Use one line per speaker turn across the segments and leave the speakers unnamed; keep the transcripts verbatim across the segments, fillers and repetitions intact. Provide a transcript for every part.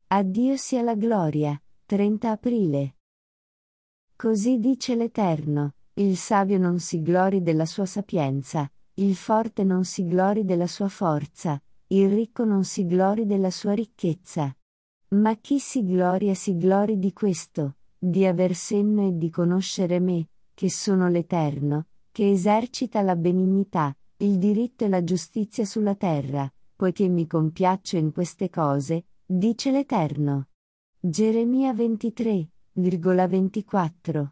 A Dio sia la gloria. trenta aprile. Così dice l'Eterno, il savio non si glori della sua sapienza, il forte non si glori della sua forza, il ricco non si glori della sua ricchezza. Ma chi si gloria si glori di questo, di aver senno e di conoscere me, che sono l'Eterno, che esercita la benignità, il diritto e la giustizia sulla terra, poiché mi compiaccio in queste cose, dice l'Eterno. Geremia ventitré, ventiquattro.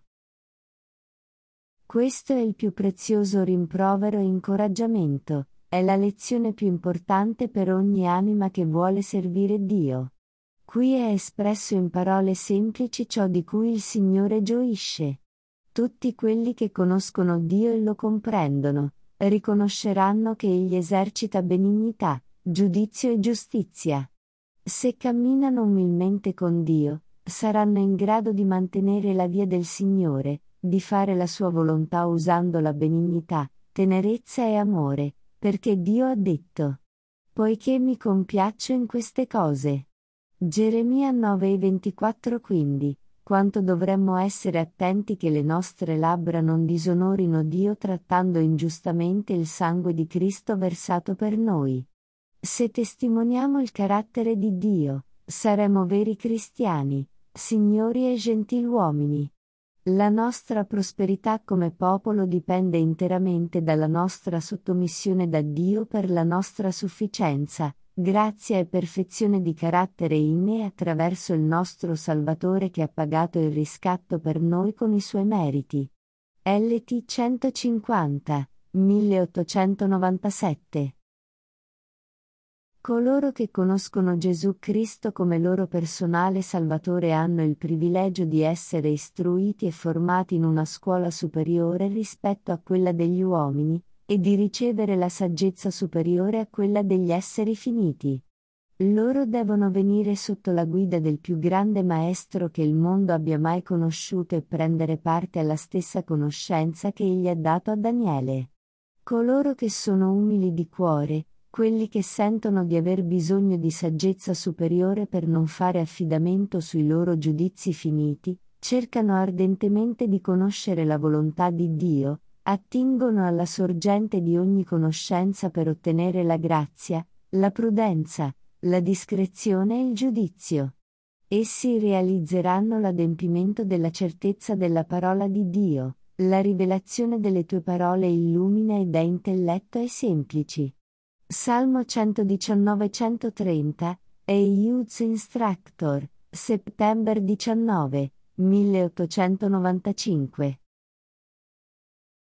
Questo è il più prezioso rimprovero e incoraggiamento, è la lezione più importante per ogni anima che vuole servire Dio. Qui è espresso in parole semplici ciò di cui il Signore gioisce. Tutti quelli che conoscono Dio e lo comprendono, riconosceranno che Egli esercita benignità, giudizio e giustizia. Se camminano umilmente con Dio, saranno in grado di mantenere la via del Signore, di fare la sua volontà usando la benignità, tenerezza e amore, perché Dio ha detto: poiché mi compiaccio in queste cose. Geremia nove ventiquattro. Quindi, quanto dovremmo essere attenti che le nostre labbra non disonorino Dio trattando ingiustamente il sangue di Cristo versato per noi. Se testimoniamo il carattere di Dio, saremo veri cristiani, signori e gentiluomini. La nostra prosperità come popolo dipende interamente dalla nostra sottomissione da Dio per la nostra sufficienza, grazia e perfezione di carattere innee attraverso il nostro Salvatore che ha pagato il riscatto per noi con i suoi meriti. L T centocinquanta, milleottocentonovantasette. Coloro che conoscono Gesù Cristo come loro personale Salvatore hanno il privilegio di essere istruiti e formati in una scuola superiore rispetto a quella degli uomini, e di ricevere la saggezza superiore a quella degli esseri finiti. Loro devono venire sotto la guida del più grande maestro che il mondo abbia mai conosciuto e prendere parte alla stessa conoscenza che egli ha dato a Daniele. Coloro che sono umili di cuore, quelli che sentono di aver bisogno di saggezza superiore per non fare affidamento sui loro giudizi finiti, cercano ardentemente di conoscere la volontà di Dio, attingono alla sorgente di ogni conoscenza per ottenere la grazia, la prudenza, la discrezione e il giudizio. Essi realizzeranno l'adempimento della certezza della parola di Dio, la rivelazione delle tue parole illumina e dà intelletto ai semplici. Salmo centodiciannove centotrenta, A Youth Instructor, settembre diciannove, milleottocentonovantacinque.